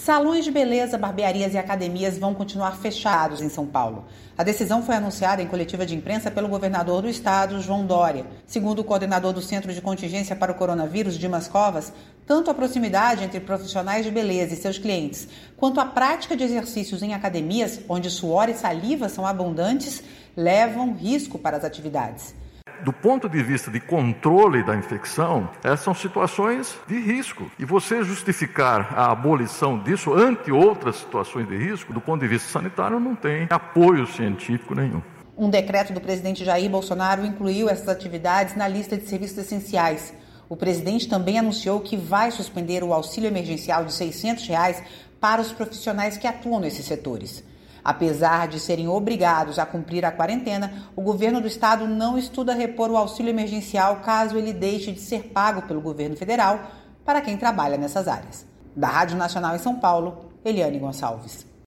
Salões de beleza, barbearias e academias vão continuar fechados em São Paulo. A decisão foi anunciada em coletiva de imprensa pelo governador do estado, João Dória. Segundo o coordenador do Centro de Contingência para o Coronavírus, Dimas Covas, tanto a proximidade entre profissionais de beleza e seus clientes, quanto a prática de exercícios em academias, onde suor e saliva são abundantes, levam risco para as atividades. Do ponto de vista de controle da infecção, essas são situações de risco. E você justificar a abolição disso ante outras situações de risco, do ponto de vista sanitário, não tem apoio científico nenhum. Um decreto do presidente Jair Bolsonaro incluiu essas atividades na lista de serviços essenciais. O presidente também anunciou que vai suspender o auxílio emergencial de R$ 600 para os profissionais que atuam nesses setores. Apesar de serem obrigados a cumprir a quarentena, o governo do estado não estuda repor o auxílio emergencial caso ele deixe de ser pago pelo governo federal para quem trabalha nessas áreas. Da Rádio Nacional em São Paulo, Eliane Gonçalves.